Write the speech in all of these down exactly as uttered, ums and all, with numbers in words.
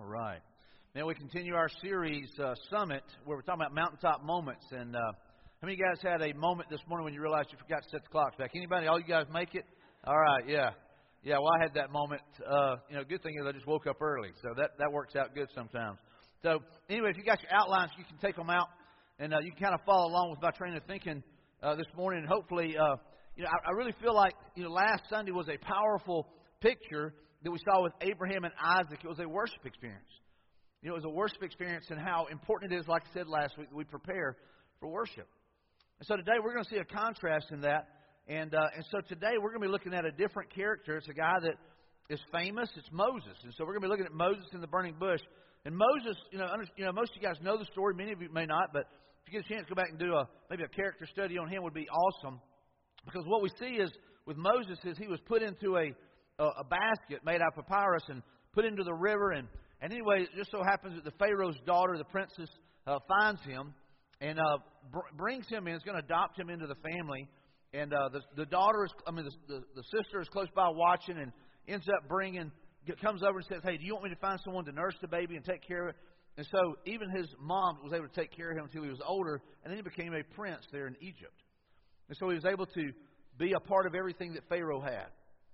All right. Now we continue our series, uh, Summit, where we're talking about mountaintop moments. And uh, how many of you guys had a moment this morning when you realized you forgot to set the clocks back? Anybody? All you guys make it? All right, yeah. Yeah, well, I had that moment. Uh, you know, good thing is I just woke up early, so that, that works out good sometimes. So anyway, if you got your outlines, you can take them out, and uh, you can kind of follow along with my train of thinking uh, this morning. And hopefully, uh, you know, I, I really feel like, you know, last Sunday was a powerful picture that we saw with Abraham and Isaac. It was a worship experience. You know, it was a worship experience, and how important it is, like I said last week, that we prepare for worship. And so today we're going to see a contrast in that. And uh, and so today we're going to be looking at a different character. It's a guy that is famous. It's Moses. And so we're going to be looking at Moses in the burning bush. And Moses, you know, under, you know, most of you guys know the story. Many of you may not, but if you get a chance to go back and do a maybe a character study on him would be awesome. Because what we see is with Moses is he was put into a a, a basket made out of papyrus and put into the river. And, and anyway, it just so happens that the Pharaoh's daughter, the princess, uh, finds him and uh, br- brings him in. Is going to adopt him into the family. And uh, the the daughter is, I mean, the, the the sister is close by watching, and ends up bringing, comes over and says, "Hey, do you want me to find someone to nurse the baby and take care of it?" And so even his mom was able to take care of him until he was older, and then he became a prince there in Egypt. And so he was able to be a part of everything that Pharaoh had.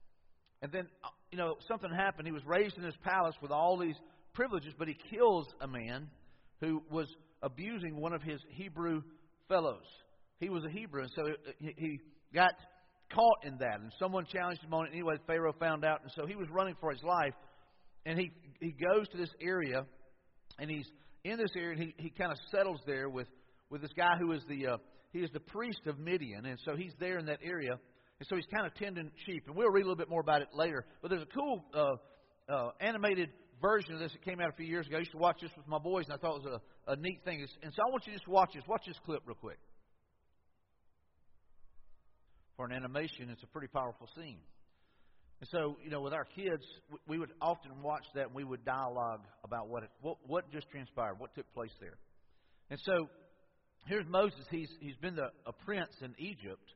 And then, you know, something happened. He was raised in his palace with all these privileges, but he kills a man who was abusing one of his Hebrew fellows. He was a Hebrew, and so he got caught in that. And someone challenged him on it. Anyway, Pharaoh found out, and so he was running for his life. And he he goes to this area, and he's in this area, and he, he kind of settles there with, with this guy who is the uh, he is the priest of Midian. And so he's there in that area, and so he's kind of tending sheep. And we'll read a little bit more about it later. But there's a cool uh, uh, animated version of this that came out a few years ago. I used to watch this with my boys, and I thought it was a, a neat thing. And so I want you to just watch this. Watch this clip real quick. For an animation, it's a pretty powerful scene. And so, you know, with our kids, we would often watch that, and we would dialogue about what it, what, what just transpired, what took place there. And so, here's Moses. He's he's been the, a prince in Egypt,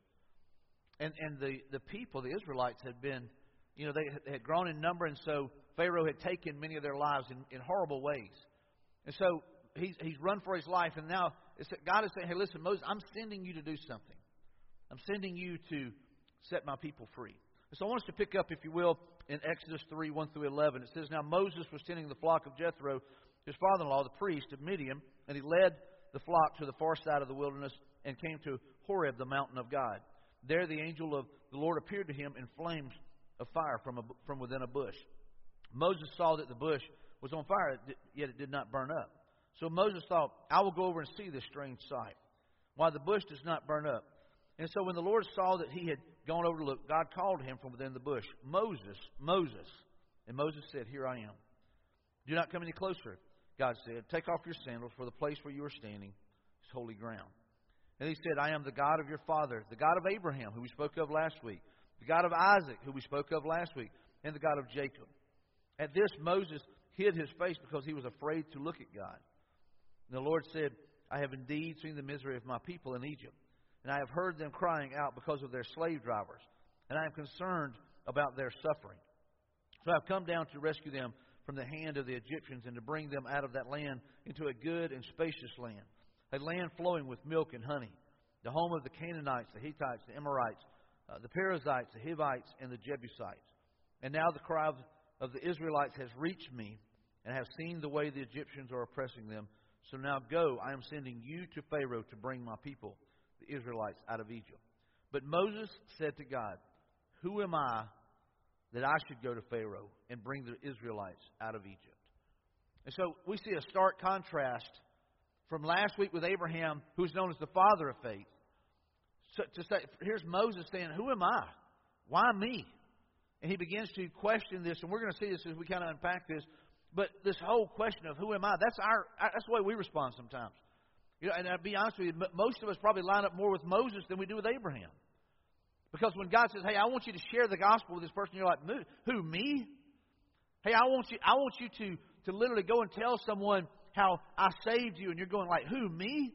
and and the, the people, the Israelites, had been, you know, they had grown in number, and so Pharaoh had taken many of their lives in, in horrible ways. And so he's he's run for his life, and now it's, God is saying, "Hey, listen, Moses, I'm sending you to do something. I'm sending you to set my people free." So I want us to pick up, if you will, in Exodus three, one through eleven. It says, "Now Moses was tending the flock of Jethro, his father-in-law, the priest of Midian, and he led the flock to the far side of the wilderness and came to Horeb, the mountain of God. There the angel of the Lord appeared to him in flames of fire from, a, from within a bush. Moses saw that the bush was on fire, yet it did not burn up. So Moses thought, I will go over and see this strange sight, why the bush does not burn up. And so when the Lord saw that he had gone over to look, God called him from within the bush, Moses, Moses. And Moses said, Here I am. Do not come any closer, God said. Take off your sandals, for the place where you are standing is holy ground. And he said, I am the God of your father, the God of Abraham, who we spoke of last week, the God of Isaac, who we spoke of last week, and the God of Jacob. At this, Moses hid his face because he was afraid to look at God. And the Lord said, I have indeed seen the misery of my people in Egypt, and I have heard them crying out because of their slave drivers, and I am concerned about their suffering. So I have come down to rescue them from the hand of the Egyptians and to bring them out of that land into a good and spacious land, a land flowing with milk and honey, the home of the Canaanites, the Hittites, the Amorites, uh, the Perizzites, the Hivites, and the Jebusites. And now the cry of, of the Israelites has reached me, and I have seen the way the Egyptians are oppressing them. So now go, I am sending you to Pharaoh to bring my people, the Israelites, out of Egypt. But Moses said to God, Who am I that I should go to Pharaoh and bring the Israelites out of Egypt? And so we see a stark contrast from last week with Abraham, who's known as the father of faith. So to say, here's Moses saying, Who am I? Why me? And he begins to question this, and we're going to see this as we kind of unpack this. But this whole question of who am I, that's our that's the way we respond sometimes. You know, and I'll be honest with you, most of us probably line up more with Moses than we do with Abraham. Because when God says, hey, I want you to share the gospel with this person, you're like, who, me? Hey, I want you I want you to, to literally go and tell someone how I saved you, and you're going like, who, me?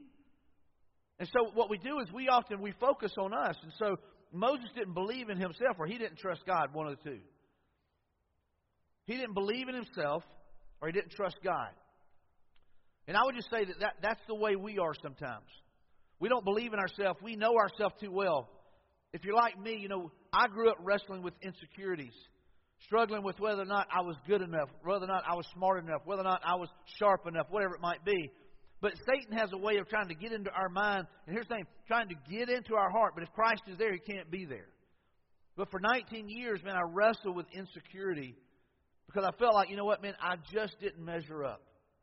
And so what we do is we often, we focus on us. And so Moses didn't believe in himself, or he didn't trust God, one of the two. He didn't believe in himself, or he didn't trust God. And I would just say that, that that's the way we are sometimes. We don't believe in ourselves. We know ourselves too well. If you're like me, you know, I grew up wrestling with insecurities, struggling with whether or not I was good enough, whether or not I was smart enough, whether or not I was sharp enough, whatever it might be. But Satan has a way of trying to get into our mind, and here's the thing, trying to get into our heart. But if Christ is there, He can't be there. But for nineteen years, man, I wrestled with insecurity because I felt like, you know what, man, I just didn't measure up.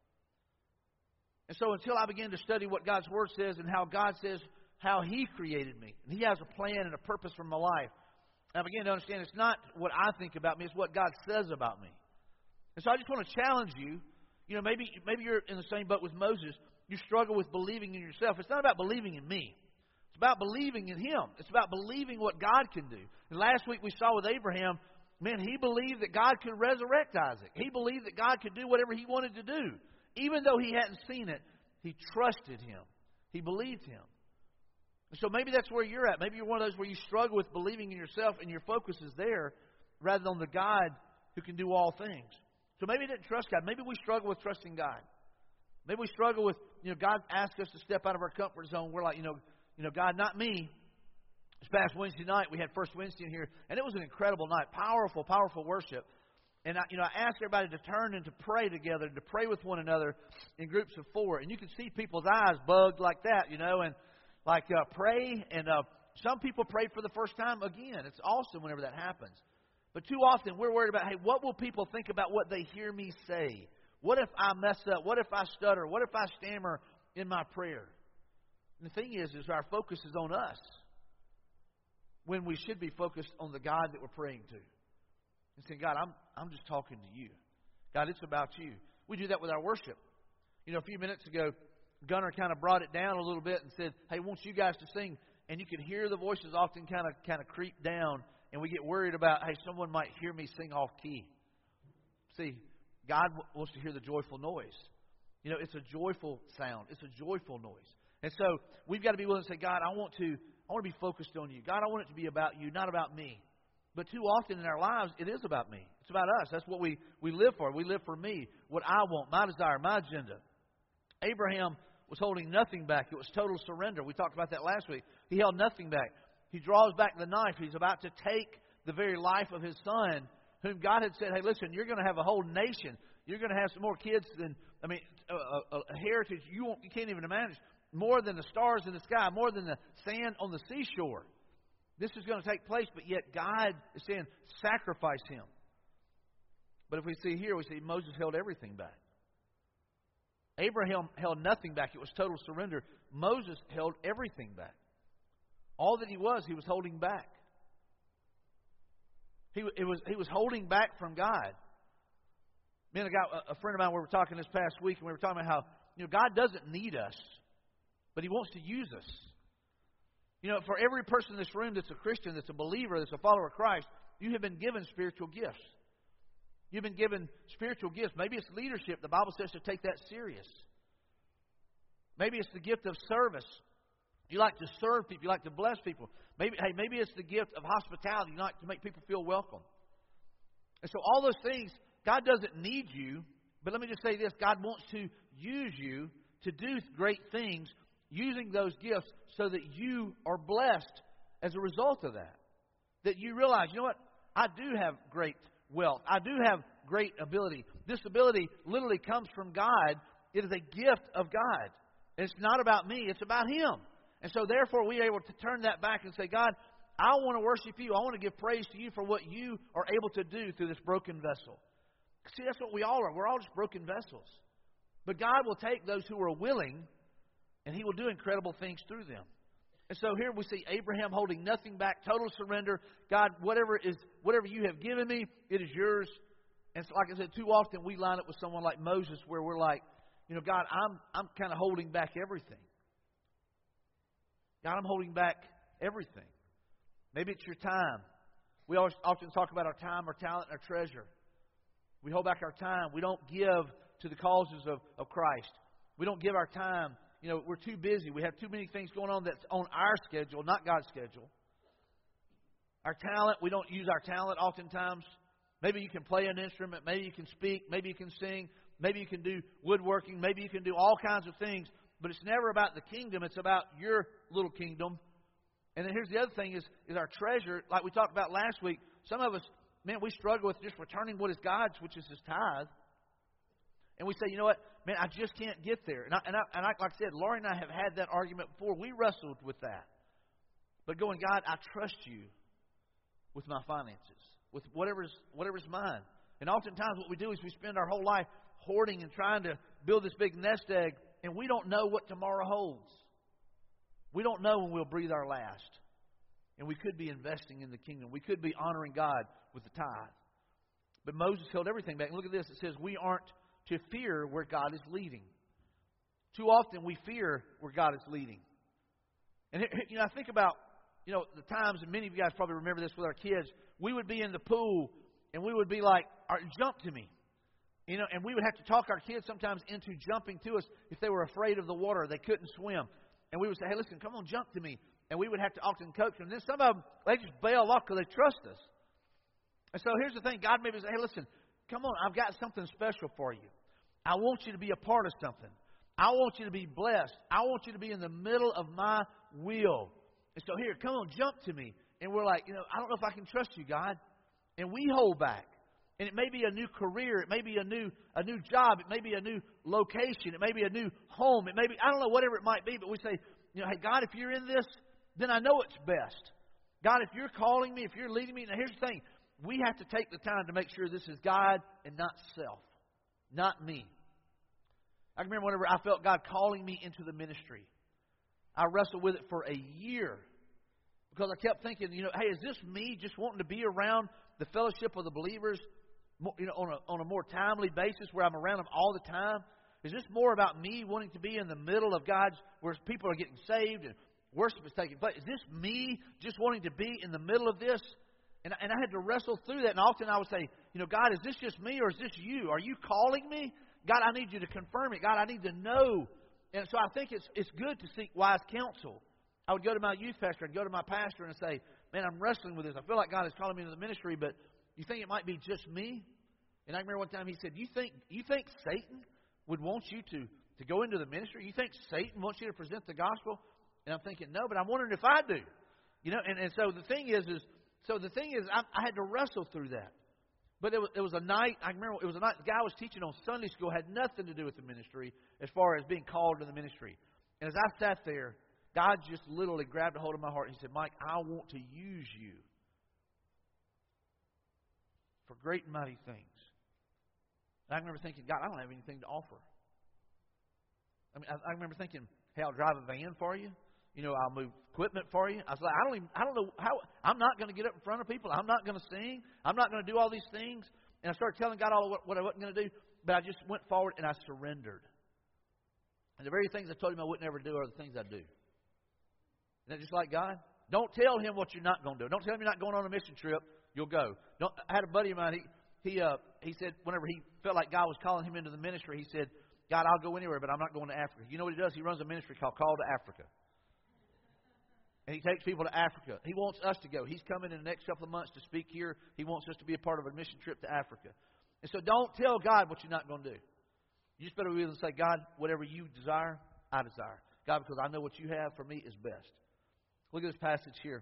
And so until I began to study what God's Word says and how God says how He created me, and He has a plan and a purpose for my life, I began to understand it's not what I think about me, it's what God says about me. And so I just want to challenge you. You know, maybe maybe you're in the same boat with Moses. You struggle with believing in yourself. It's not about believing in me. It's about believing in Him. It's about believing what God can do. And last week we saw with Abraham, man, he believed that God could resurrect Isaac. He believed that God could do whatever He wanted to do. Even though he hadn't seen it, he trusted Him. He believed Him. And so maybe that's where you're at. Maybe you're one of those where you struggle with believing in yourself and your focus is there rather than on the God who can do all things. So maybe you didn't trust God. Maybe we struggle with trusting God. Maybe we struggle with, you know, God asked us to step out of our comfort zone. We're like, you know, you know, God, not me. This past Wednesday night, we had First Wednesday in here, and it was an incredible night. Powerful, powerful worship. And, I, you know, I asked everybody to turn and to pray together, to pray with one another in groups of four. And you can see people's eyes bugged like that, you know, and like uh, pray. And uh, some people prayed for the first time again. It's awesome whenever that happens. But too often we're worried about, hey, what will people think about what they hear me say? What if I mess up? What if I stutter? What if I stammer in my prayer? And the thing is, is our focus is on us when we should be focused on the God that we're praying to. And saying, God, I'm I'm just talking to you. God, it's about you. We do that with our worship. You know, a few minutes ago, Gunnar kind of brought it down a little bit and said, hey, I want you guys to sing. And you can hear the voices often kind of kind of creep down, and we get worried about, hey, someone might hear me sing off key. See, God wants to hear the joyful noise. You know, it's a joyful sound. It's a joyful noise. And so we've got to be willing to say, God, I want to I want to be focused on you. God, I want it to be about you, not about me. But too often in our lives, it is about me. It's about us. That's what we, we live for. We live for me, what I want, my desire, my agenda. Abraham was holding nothing back. It was total surrender. We talked about that last week. He held nothing back. He draws back the knife. He's about to take the very life of his son, whom God had said, hey, listen, you're going to have a whole nation. You're going to have some more kids than, I mean, a, a, a heritage you, won't, you can't even imagine. More than the stars in the sky, more than the sand on the seashore. This is going to take place, but yet God is saying, sacrifice him. But if we see here, we see Moses held everything back. Abraham held nothing back. It was total surrender. Moses held everything back. All that he was, he was holding back. He, it was, he was holding back from God. Me and a, guy, a friend of mine, we were talking this past week, and we were talking about how, you know, God doesn't need us, but He wants to use us. You know, for every person in this room that's a Christian, that's a believer, that's a follower of Christ, you have been given spiritual gifts. You've been given spiritual gifts. Maybe it's leadership. The Bible says to take that serious. Maybe it's the gift of service. You like to serve people. You like to bless people. Maybe, hey, maybe it's the gift of hospitality. You like to make people feel welcome. And so all those things, God doesn't need you. But let me just say this. God wants to use you to do great things using those gifts so that you are blessed as a result of that. That you realize, you know what? I do have great wealth. I do have great ability. This ability literally comes from God. It is a gift of God. It's not about me. It's about Him. And so therefore we are able to turn that back and say, God, I want to worship you. I want to give praise to you for what you are able to do through this broken vessel. See, that's what we all are. We're all just broken vessels. But God will take those who are willing, and He will do incredible things through them. And so here we see Abraham holding nothing back, total surrender. God, whatever is whatever you have given me, it is yours. And so, like I said, too often we line up with someone like Moses where we're like, you know, God, I'm I'm kind of holding back everything. God, I'm holding back everything. Maybe it's your time. We always often talk about our time, our talent, and our treasure. We hold back our time. We don't give to the causes of, of Christ. We don't give our time. You know, we're too busy. We have too many things going on that's on our schedule, not God's schedule. Our talent, we don't use our talent oftentimes. Maybe you can play an instrument. Maybe you can speak. Maybe you can sing. Maybe you can do woodworking. Maybe you can do all kinds of things. But it's never about the kingdom. It's about your little kingdom. And then here's the other thing is, is our treasure, like we talked about last week. Some of us, man, we struggle with just returning what is God's, which is His tithe. And we say, you know what, man, I just can't get there. And, I, and, I, and I, like I said, Laurie and I have had that argument before. We wrestled with that. But going, God, I trust you with my finances, with whatever's, whatever's mine. And oftentimes what we do is we spend our whole life hoarding and trying to build this big nest egg, and we don't know what tomorrow holds. We don't know when we'll breathe our last. And we could be investing in the kingdom. We could be honoring God with the tithe. But Moses held everything back. And look at this. It says we aren't to fear where God is leading. Too often we fear where God is leading. And, you know, I think about, you know, the times, and many of you guys probably remember this with our kids, we would be in the pool, and we would be like, all right, jump to me. You know, and we would have to talk our kids sometimes into jumping to us if they were afraid of the water. They couldn't swim. And we would say, hey, listen, come on, jump to me. And we would have to often coach them. And then some of them, they just bail off because they trust us. And so here's the thing. God maybe say, hey, listen, come on, I've got something special for you. I want you to be a part of something. I want you to be blessed. I want you to be in the middle of my will. And so here, come on, jump to me. And we're like, you know, I don't know if I can trust you, God. And we hold back. And it may be a new career. It may be a new a new job. It may be a new location. It may be a new home. It may be, I don't know, whatever it might be. But we say, you know, hey, God, if you're in this, then I know it's best. God, if you're calling me, if you're leading me. Now, here's the thing. We have to take the time to make sure this is God and not self. Not me. I remember whenever I felt God calling me into the ministry, I wrestled with it for a year. Because I kept thinking, you know, hey, is this me just wanting to be around the fellowship of the believers, you know, on a, on a more timely basis where I'm around them all the time? Is this more about me wanting to be in the middle of God's, where people are getting saved and worship is taking place? Is this me just wanting to be in the middle of this? And, and I had to wrestle through that. And often I would say, you know, God, is this just me or is this you? Are you calling me? God, I need you to confirm it. God, I need to know. And so I think it's it's good to seek wise counsel. I would go to my youth pastor and go to my pastor and say, man, I'm wrestling with this. I feel like God is calling me into the ministry, but you think it might be just me? And I remember one time he said, you think you think Satan would want you to, to go into the ministry? You think Satan wants you to present the gospel? And I'm thinking, no, but I'm wondering if I do. You know, and, and so the thing is, is so the thing is, I, I had to wrestle through that. But it was, it was a night, I remember it was a night, the guy was teaching on Sunday school, had nothing to do with the ministry as far as being called to the ministry. And as I sat there, God just literally grabbed a hold of my heart and He said, Mike, I want to use you for great and mighty things. And I remember thinking, God, I don't have anything to offer. I mean, I, I remember thinking, hey, I'll drive a van for you. You know, I'll move equipment for you. I was like, I don't even, I don't know how, I'm not going to get up in front of people. I'm not going to sing. I'm not going to do all these things. And I started telling God all what, what I wasn't going to do. But I just went forward and I surrendered. And the very things I told Him I wouldn't ever do are the things I do. Isn't that just like God? Don't tell Him what you're not going to do. Don't tell Him you're not going on a mission trip. You'll go. Don't, I had a buddy of mine, he, he, uh, he said whenever he felt like God was calling him into the ministry, he said, God, I'll go anywhere, but I'm not going to Africa. You know what he does? He runs a ministry called Call to Africa. And he takes people to Africa. He wants us to go. He's coming in the next couple of months to speak here. He wants us to be a part of a mission trip to Africa. And so don't tell God what you're not going to do. You just better be able to say, God, whatever you desire, I desire. God, because I know what you have for me is best. Look at this passage here.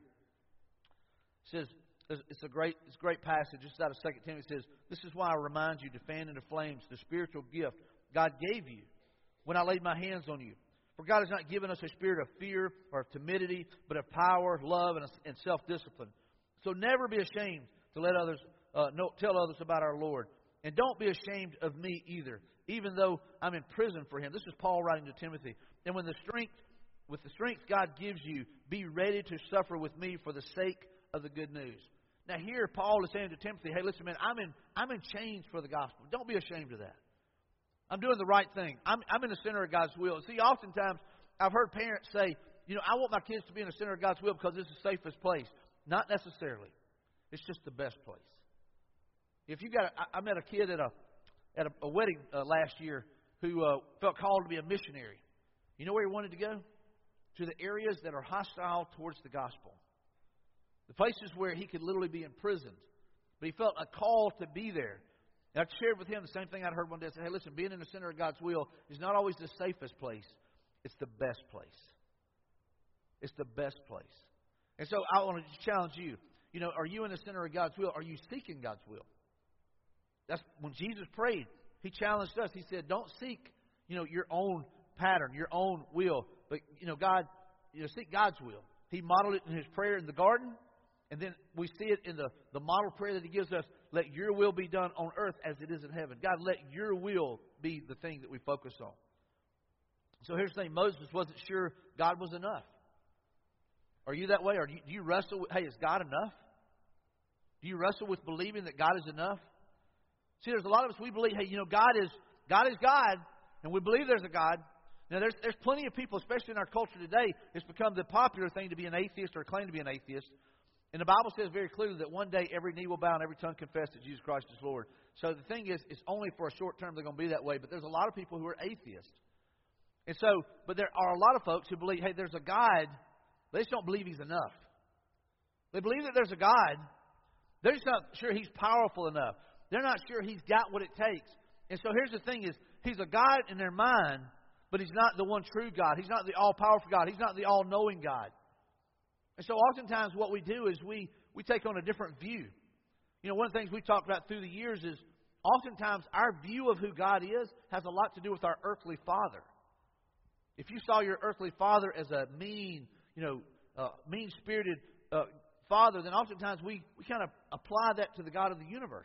It says, it's a great, it's a great passage. It's out of Second Timothy. It says, this is why I remind you to fan into flames the spiritual gift God gave you when I laid my hands on you. For God has not given us a spirit of fear or of timidity, but of power, love, and, and self-discipline. So never be ashamed to let others uh, know, tell others about our Lord. And don't be ashamed of me either, even though I'm in prison for Him. This is Paul writing to Timothy. And when the strength, with the strength God gives you, be ready to suffer with me for the sake of the good news. Now here, Paul is saying to Timothy, hey, listen, man, I'm in, I'm in chains for the gospel. Don't be ashamed of that. I'm doing the right thing. I'm, I'm in the center of God's will. See, oftentimes I've heard parents say, you know, I want my kids to be in the center of God's will because it's the safest place. Not necessarily. It's just the best place. If you got, a, I met a kid at a at a, a wedding uh, last year who uh, felt called to be a missionary. You know where he wanted to go? To the areas that are hostile towards the gospel. The places where he could literally be imprisoned. But he felt a call to be there. And I shared with him the same thing I'd heard one day. I said, hey, listen, being in the center of God's will is not always the safest place. It's the best place. It's the best place. And so I want to challenge you. You know, are you in the center of God's will? Are you seeking God's will? That's when Jesus prayed. He challenged us. He said, don't seek, you know, your own pattern, your own will. But, you know, God, you know, seek God's will. He modeled it in His prayer in the garden. And then we see it in the, the model prayer that He gives us. Let your will be done on earth as it is in heaven. God, let your will be the thing that we focus on. So here's the thing. Moses wasn't sure God was enough. Are you that way? Or do you, do you wrestle with, hey, is God enough? Do you wrestle with believing that God is enough? See, there's a lot of us, we believe, hey, you know, God is God is God, and we believe there's a God. Now, there's there's plenty of people, especially in our culture today, it's become the popular thing to be an atheist or claim to be an atheist. And the Bible says very clearly that one day every knee will bow and every tongue confess that Jesus Christ is Lord. So the thing is, it's only for a short term they're going to be that way. But there's a lot of people who are atheists. And so, but there are a lot of folks who believe, hey, there's a God. They just don't believe He's enough. They believe that there's a God. They're just not sure He's powerful enough. They're not sure He's got what it takes. And so here's the thing is, He's a God in their mind, but He's not the one true God. He's not the all-powerful God. He's not the all-knowing God. And so oftentimes what we do is we, we take on a different view. You know, one of the things we talked about through the years is oftentimes our view of who God is has a lot to do with our earthly father. If you saw your earthly father as a mean, you know, uh, mean-spirited uh, father, then oftentimes we, we kind of apply that to the God of the universe.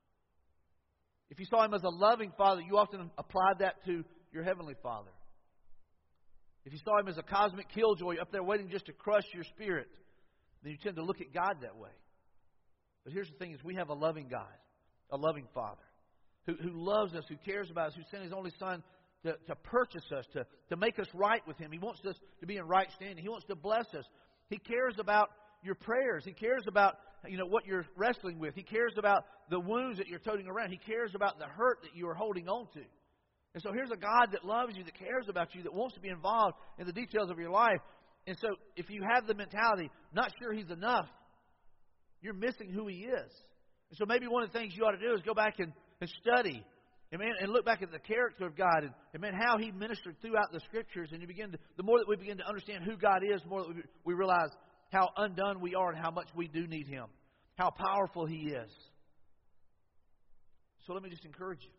If you saw Him as a loving father, you often applied that to your heavenly Father. If you saw Him as a cosmic killjoy up there waiting just to crush your spirit, then you tend to look at God that way. But here's the thing is we have a loving God, a loving Father, who, who loves us, who cares about us, who sent His only Son to, to purchase us, to, to make us right with Him. He wants us to be in right standing. He wants to bless us. He cares about your prayers. He cares about, you know, what you're wrestling with. He cares about the wounds that you're toting around. He cares about the hurt that you are holding on to. And so here's a God that loves you, that cares about you, that wants to be involved in the details of your life. And so if you have the mentality, not sure He's enough, you're missing who He is. And so maybe one of the things you ought to do is go back and, and study. Amen, and look back at the character of God and, and man, how He ministered throughout the Scriptures. And you begin to, the more that we begin to understand who God is, the more that we, we realize how undone we are and how much we do need Him. How powerful He is. So let me just encourage you.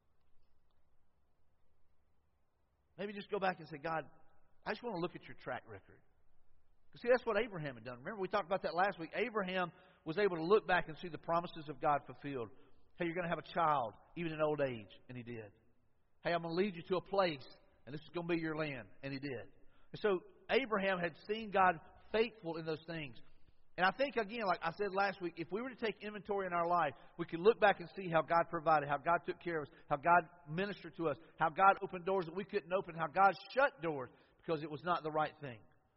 Maybe just go back and say, God, I just want to look at your track record. See, that's what Abraham had done. Remember, we talked about that last week. Abraham was able to look back and see the promises of God fulfilled. Hey, you're going to have a child, even in old age. And he did. Hey, I'm going to lead you to a place, and this is going to be your land. And he did. And so Abraham had seen God faithful in those things. And I think, again, like I said last week, if we were to take inventory in our life, we could look back and see how God provided, how God took care of us, how God ministered to us, how God opened doors that we couldn't open, how God shut doors because it was not the right thing.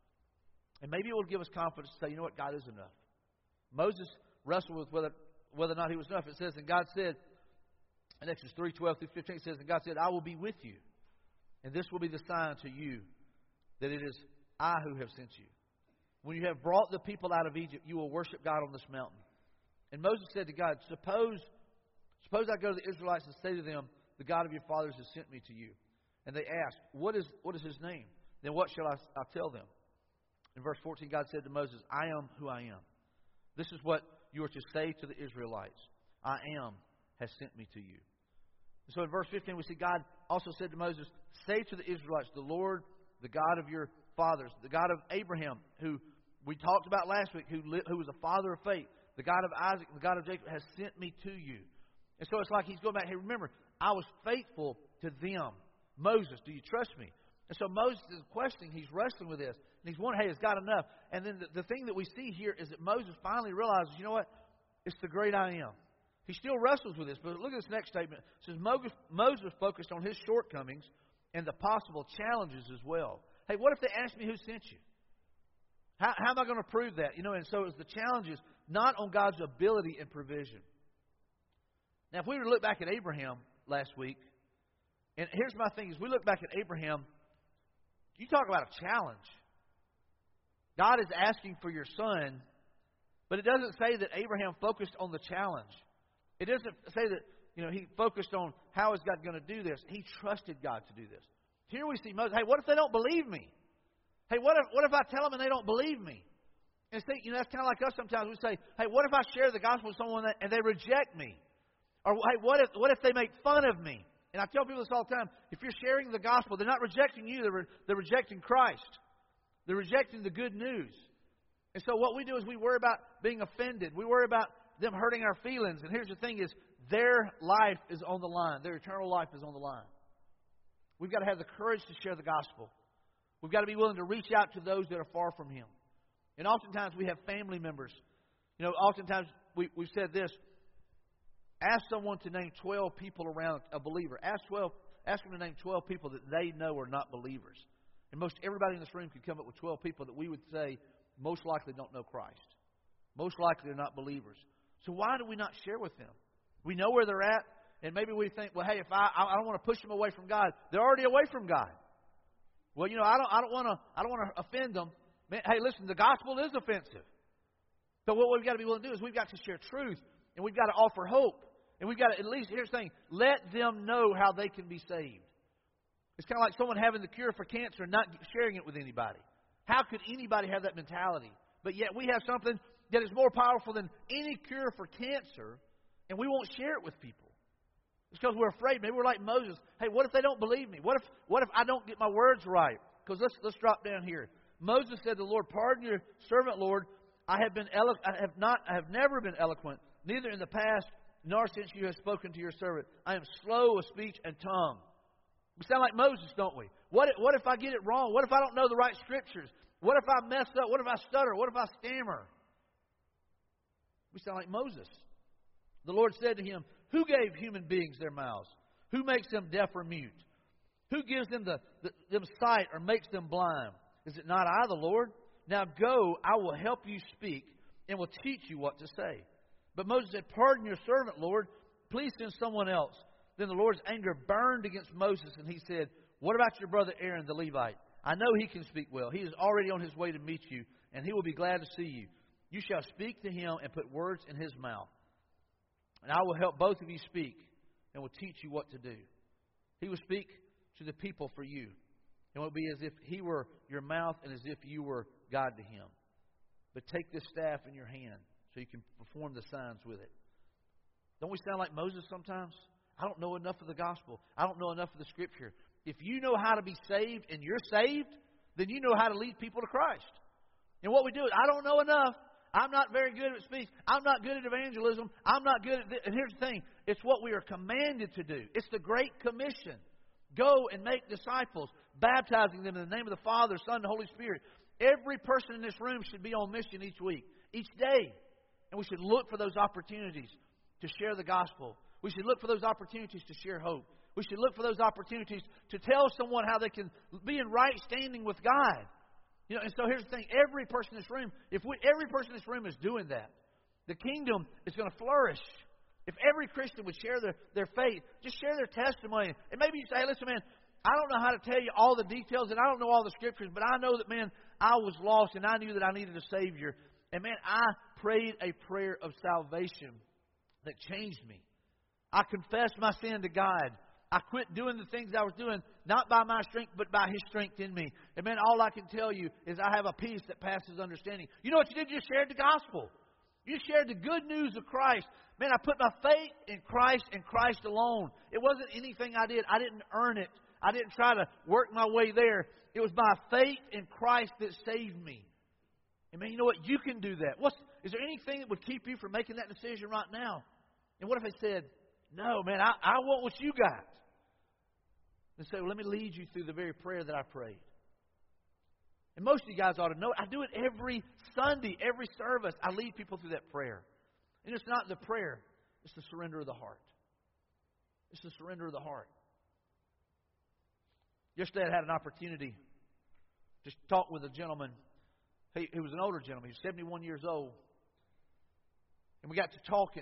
And maybe it will give us confidence to say, you know what, God is enough. Moses wrestled with whether, whether or not he was enough. It says, and God said, in Exodus three, twelve through fifteen, it says, and God said, I will be with you, and this will be the sign to you that it is I who have sent you. When you have brought the people out of Egypt, you will worship God on this mountain. And Moses said to God, suppose, suppose I go to the Israelites and say to them, the God of your fathers has sent me to you. And they ask, what is, what is His name? Then what shall I, I tell them? In verse fourteen, God said to Moses, I am who I am. This is what you are to say to the Israelites. I am has sent me to you. And so in verse fifteen, we see God also said to Moses, say to the Israelites, the Lord, the God of your fathers, the God of Abraham, who we talked about last week, who, li- who was a father of faith, the God of Isaac, the God of Jacob, has sent me to you. And so it's like He's going back, hey, remember, I was faithful to them. Moses, do you trust me? And so Moses is questioning, he's wrestling with this. And he's wondering, hey, is God enough? And then the, the thing that we see here is that Moses finally realizes, you know what? It's the great I am. He still wrestles with this. But look at this next statement. It says Moses, Moses focused on his shortcomings and the possible challenges as well. Hey, what if they ask me who sent you? How, how am I going to prove that? You know, and so it was the challenges, not on God's ability and provision. Now, if we were to look back at Abraham last week, and here's my thing, as we look back at Abraham, you talk about a challenge. God is asking for your son, but it doesn't say that Abraham focused on the challenge. It doesn't say that you know, he focused on how is God going to do this. He trusted God to do this. Here we see Moses. Hey, what if they don't believe me? Hey, what if what if I tell them and they don't believe me? And think, you know, that's kind of like us sometimes. We say, hey, what if I share the gospel with someone that, and they reject me? Or hey, what if what if they make fun of me? And I tell people this all the time. If you're sharing the gospel, they're not rejecting you. They're, re- they're rejecting Christ. They're rejecting the good news. And so what we do is we worry about being offended. We worry about them hurting our feelings. And here's the thing is, their life is on the line. Their eternal life is on the line. We've got to have the courage to share the gospel. We've got to be willing to reach out to those that are far from Him. And oftentimes we have family members. You know, oftentimes we, we've said this. Ask someone to name twelve people around a believer. Ask twelve. Ask them to name twelve people that they know are not believers. And most everybody in this room could come up with twelve people that we would say most likely don't know Christ. Most likely are not believers. So why do we not share with them? We know where they're at, and maybe we think, well, hey, if I I don't want to push them away from God, they're already away from God. Well, you know, I don't I don't want to I don't want to offend them. Man, hey, listen, the gospel is offensive. So what we've got to be willing to do is we've got to share truth, and we've got to offer hope. And we've got to, at least, here's the thing, let them know how they can be saved. It's kind of like someone having the cure for cancer and not sharing it with anybody. How could anybody have that mentality? But yet we have something that is more powerful than any cure for cancer, and we won't share it with people. It's because we're afraid. Maybe we're like Moses. Hey, what if they don't believe me? What if what if I don't get my words right? Because let's let's drop down here. Moses said to the Lord, pardon your servant, Lord. I have been elo- I have not I have never been eloquent, neither in the past nor since you have spoken to your servant. I am slow of speech and tongue. We sound like Moses, don't we? What if, what if I get it wrong? What if I don't know the right scriptures? What if I mess up? What if I stutter? What if I stammer? We sound like Moses. The Lord said to him, who gave human beings their mouths? Who makes them deaf or mute? Who gives them the, the them sight or makes them blind? Is it not I, the Lord? Now go, I will help you speak and will teach you what to say. But Moses said, pardon your servant, Lord. Please send someone else. Then the Lord's anger burned against Moses, and He said, what about your brother Aaron the Levite? I know he can speak well. He is already on his way to meet you, and he will be glad to see you. You shall speak to him and put words in his mouth. And I will help both of you speak and will teach you what to do. He will speak to the people for you. It will be as if he were your mouth and as if you were God to him. But take this staff in your hand so you can perform the signs with it. Don't we sound like Moses sometimes? I don't know enough of the gospel. I don't know enough of the Scripture. If you know how to be saved and you're saved, then you know how to lead people to Christ. And what we do is, I don't know enough. I'm not very good at speech. I'm not good at evangelism. I'm not good at this. And here's the thing. It's what we are commanded to do. It's the Great Commission. Go and make disciples, baptizing them in the name of the Father, Son, and Holy Spirit. Every person in this room should be on mission each week, each day. And we should look for those opportunities to share the gospel. We should look for those opportunities to share hope. We should look for those opportunities to tell someone how they can be in right standing with God. You know, and so here's the thing. Every person in this room, if we, every person in this room is doing that, the kingdom is going to flourish. If every Christian would share their, their faith, just share their testimony. And maybe you say, hey, listen, man, I don't know how to tell you all the details and I don't know all the scriptures, but I know that, man, I was lost and I knew that I needed a Savior. And, man, I prayed a prayer of salvation that changed me. I confessed my sin to God. I quit doing the things I was doing, not by my strength, but by His strength in me. And, man, all I can tell you is I have a peace that passes understanding. You know what you did? You shared the gospel. You shared the good news of Christ. Man, I put my faith in Christ and Christ alone. It wasn't anything I did. I didn't earn it. I didn't try to work my way there. It was by faith in Christ that saved me. And, man, you know what? You can do that. What's, is there anything that would keep you from making that decision right now? And what if I said, no, man, I, I want what you got. And say, well, let me lead you through the very prayer that I prayed. And most of you guys ought to know it. I do it every Sunday, every service. I lead people through that prayer. And it's not the prayer. It's the surrender of the heart. It's the surrender of the heart. Yesterday I had an opportunity to talk with a gentleman. He, he was an older gentleman. He was seventy-one years old. And we got to talking.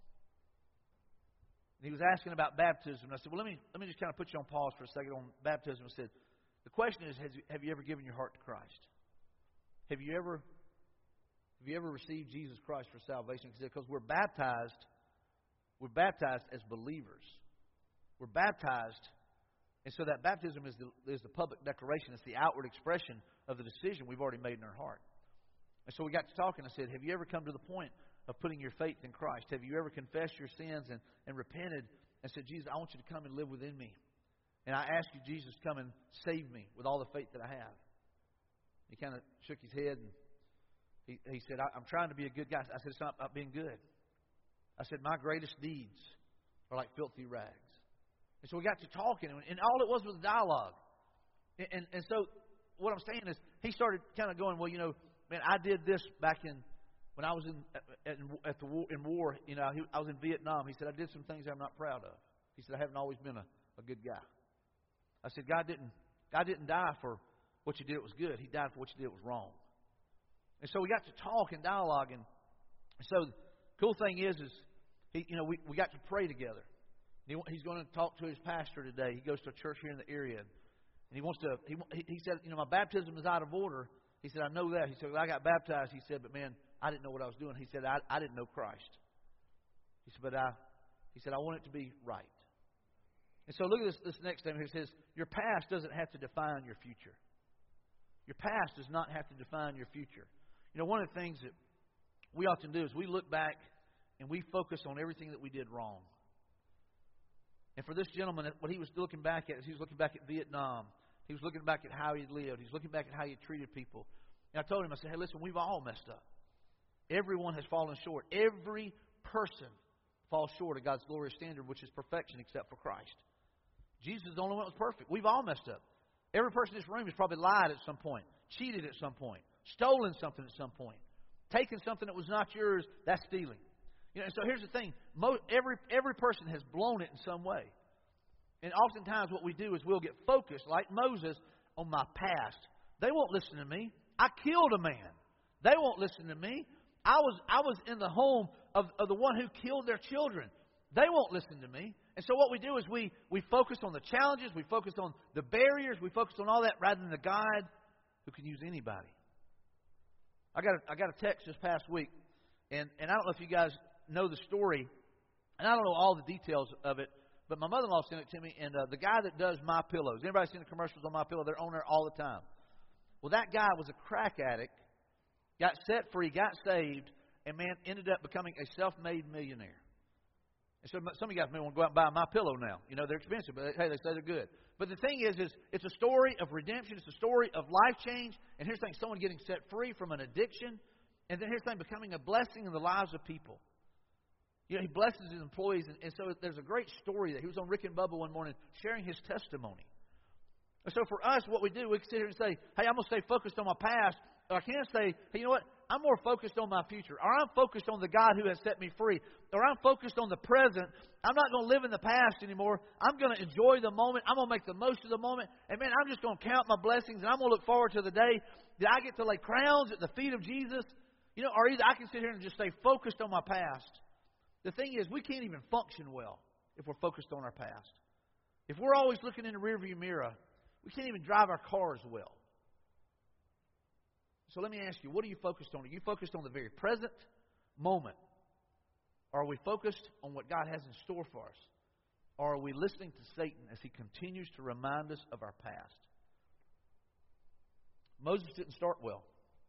And he was asking about baptism. And I said, well, let me let me just kind of put you on pause for a second on baptism. I said, the question is, has, have you ever given your heart to Christ? Have you ever have you ever received Jesus Christ for salvation? Because we're baptized We're baptized as believers. We're baptized, and so that baptism is the, is the public declaration. It's the outward expression of the decision we've already made in our heart. And so we got to talking. I said, have you ever come to the point of putting your faith in Christ? Have you ever confessed your sins and, and repented and said, Jesus, I want you to come and live within me. And I ask you, Jesus, come and save me with all the faith that I have. He kind of shook his head and he, he said, I, I'm trying to be a good guy. I said, it's not about being good. I said, my greatest deeds are like filthy rags. And so we got to talking, and all it was was dialogue. And, and, and so what I'm saying is, he started kind of going, well, you know, man, I did this back in, when I was in at, at the war, in war, you know, he, I was in Vietnam. He said, I did some things I'm not proud of. He said, I haven't always been a, a good guy. I said, God didn't, God didn't die for what you did, it was good. He died for what you did, it was wrong. And so we got to talk and dialogue, and so the cool thing is, is he, you know, we, we got to pray together. He's going to talk to his pastor today. He goes to a church here in the area. And he wants to, he, he said, you know, my baptism is out of order. He said, I know that. He said, well, I got baptized. He said, but man, I didn't know what I was doing. He said, I, I didn't know Christ. He said, but I, he said, I want it to be right. And so look at this, this next thing here. It says, your past doesn't have to define your future. Your past does not have to define your future. You know, one of the things that we often do is we look back and we focus on everything that we did wrong. And for this gentleman, what he was looking back at is he was looking back at Vietnam. He was looking back at how he lived. He was looking back at how he treated people. And I told him, I said, hey, listen, we've all messed up. Everyone has fallen short. Every person falls short of God's glorious standard, which is perfection except for Christ. Jesus is the only one that was perfect. We've all messed up. Every person in this room has probably lied at some point, cheated at some point, stolen something at some point, taken something that was not yours. That's stealing. You know, so here's the thing. Mo- every, every person has blown it in some way. And oftentimes what we do is we'll get focused, like Moses, on my past. They won't listen to me. I killed a man. They won't listen to me. I was, I was in the home of, of the one who killed their children. They won't listen to me. And so what we do is we, we focus on the challenges. We focus on the barriers. We focus on all that rather than the God who can use anybody. I got a, I got a text this past week. And, and I don't know if you guys know the story, and I don't know all the details of it, but my mother-in-law sent it to me, and uh, the guy that does My Pillows, anybody seen the commercials on My Pillow? They're on there all the time. Well, that guy was a crack addict, got set free, got saved, and man, ended up becoming a self-made millionaire. And so some of you guys may want to go out and buy My Pillow now. You know, they're expensive, but hey, they say they're good. But the thing is, is it's a story of redemption. It's a story of life change. And here's the thing, someone getting set free from an addiction, and then here's the thing, becoming a blessing in the lives of people. You know, he blesses his employees, and, and so there's a great story that he was on Rick and Bubba one morning sharing his testimony. And so for us, what we do, we can sit here and say, hey, I'm going to stay focused on my past. Or I can't say, hey, you know what? I'm more focused on my future. Or I'm focused on the God who has set me free. Or I'm focused on the present. I'm not going to live in the past anymore. I'm going to enjoy the moment. I'm going to make the most of the moment. And man, I'm just going to count my blessings, and I'm going to look forward to the day that I get to lay crowns at the feet of Jesus. You know, or either I can sit here and just stay focused on my past. The thing is, we can't even function well if we're focused on our past. If we're always looking in the rearview mirror, we can't even drive our cars well. So let me ask you, what are you focused on? Are you focused on the very present moment? Or are we focused on what God has in store for us? Or are we listening to Satan as he continues to remind us of our past? Moses didn't start well.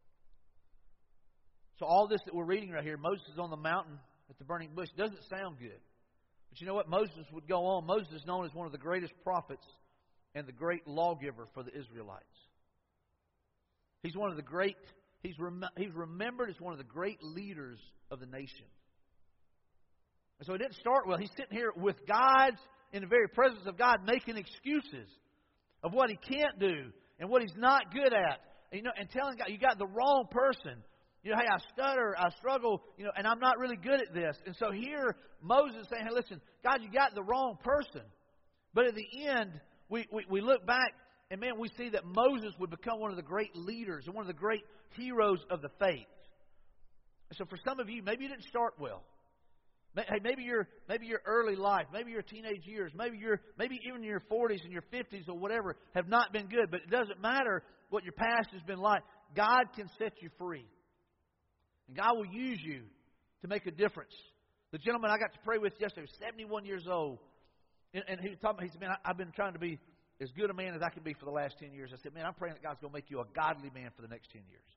So all this that we're reading right here, Moses is on the mountain at the burning bush. Doesn't sound good. But you know what? Moses would go on. Moses is known as one of the greatest prophets and the great lawgiver for the Israelites. He's one of the great, he's, rem, he's remembered as one of the great leaders of the nation. And so he didn't start well. He's sitting here with God, in the very presence of God, making excuses of what he can't do and what he's not good at. And, you know, and telling God, you got the wrong person. You know, hey, I stutter, I struggle, you know, and I'm not really good at this. And so here, Moses is saying, hey, listen, God, you got the wrong person. But at the end, we, we, we look back, and man, we see that Moses would become one of the great leaders and one of the great heroes of the faith. And so for some of you, maybe you didn't start well. Hey, maybe your maybe your early life, maybe your teenage years, maybe your maybe even your forties and your fifties or whatever have not been good. But it doesn't matter what your past has been like. God can set you free. And God will use you to make a difference, The gentleman I got to pray with yesterday was seventy-one years old. And, and he was talking, he said, man, I, I've been trying to be as good a man as I can be for the last ten years. I said, man, I'm praying that God's going to make you a godly man for the next ten years.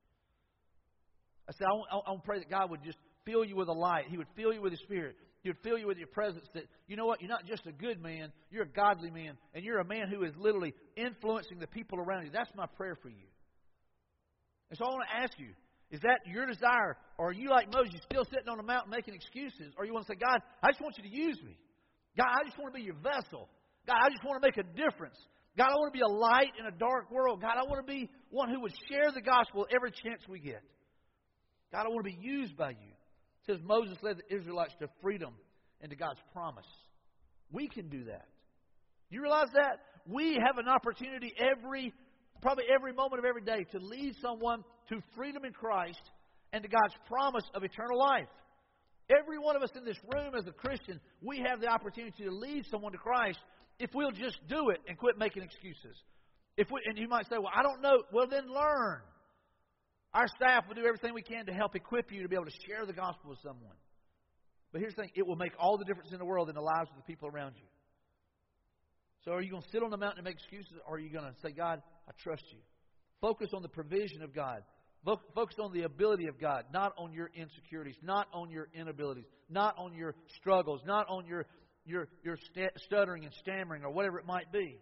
I said, I want, I want to pray that God would just fill you with a light. He would fill you with His Spirit. He would fill you with your presence that, you know what, you're not just a good man, you're a godly man, and you're a man who is literally influencing the people around you. That's my prayer for you. And so I want to ask you, is that your desire? Or are you like Moses, still sitting on the mountain making excuses? Or you want to say, God, I just want you to use me. God, I just want to be your vessel. God, I just want to make a difference. God, I want to be a light in a dark world. God, I want to be one who would share the gospel every chance we get. God, I want to be used by you. It says Moses led the Israelites to freedom and to God's promise. We can do that. You realize that? We have an opportunity every, probably every moment of every day to lead someone to freedom in Christ and to God's promise of eternal life. Every one of us in this room as a Christian, we have the opportunity to lead someone to Christ if we'll just do it and quit making excuses. If we, and you might say, well, I don't know. Well, then learn. Our staff will do everything we can to help equip you to be able to share the gospel with someone. But here's the thing. It will make all the difference in the world in the lives of the people around you. So are you going to sit on the mountain and make excuses, or are you going to say, God, I trust you? Focus on the provision of God. Focus on the ability of God, not on your insecurities, not on your inabilities, not on your struggles, not on your your your stuttering and stammering or whatever it might be.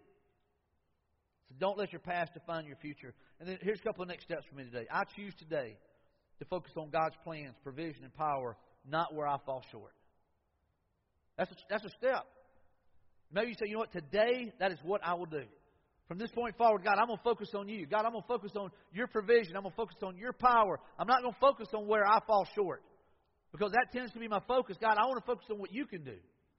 So don't let your past define your future. And then here's a couple of next steps for me today. I choose today to focus on God's plans, provision, and power, not where I fall short. That's a, that's a step. Maybe you say, you know what, today that is what I will do. From this point forward, God, I'm going to focus on you. God, I'm going to focus on your provision. I'm going to focus on your power. I'm not going to focus on where I fall short, because that tends to be my focus. God, I want to focus on what you can do.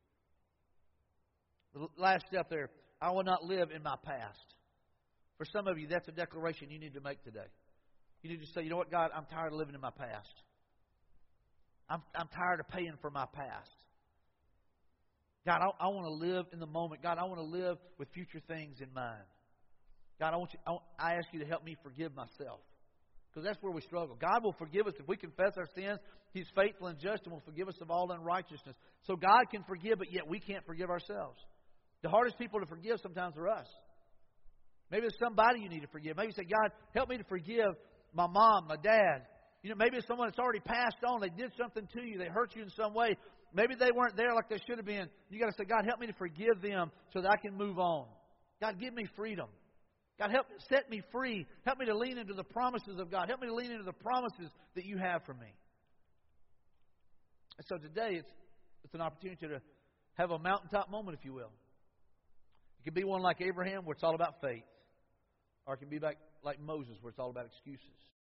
The last step there, I will not live in my past. For some of you, that's a declaration you need to make today. You need to say, you know what, God, I'm tired of living in my past. I'm, I'm tired of paying for my past. God, I, I want to live in the moment. God, I want to live with future things in mind. God, I want you. I, want, I ask you to help me forgive myself, because that's where we struggle. God will forgive us if we confess our sins. He's faithful and just and will forgive us of all unrighteousness. So God can forgive, but yet we can't forgive ourselves. The hardest people to forgive sometimes are us. Maybe there's somebody you need to forgive. Maybe you say, God, help me to forgive my mom, my dad. You know, maybe it's someone that's already passed on. They did something to you. They hurt you in some way. Maybe they weren't there like they should have been. You got to say, God, help me to forgive them so that I can move on. God, give me freedom. God, help set me free. Help me to lean into the promises of God. Help me to lean into the promises that you have for me. And so today, it's it's an opportunity to have a mountaintop moment, if you will. It could be one like Abraham, where it's all about faith. Or it can be like, like Moses, where it's all about excuses.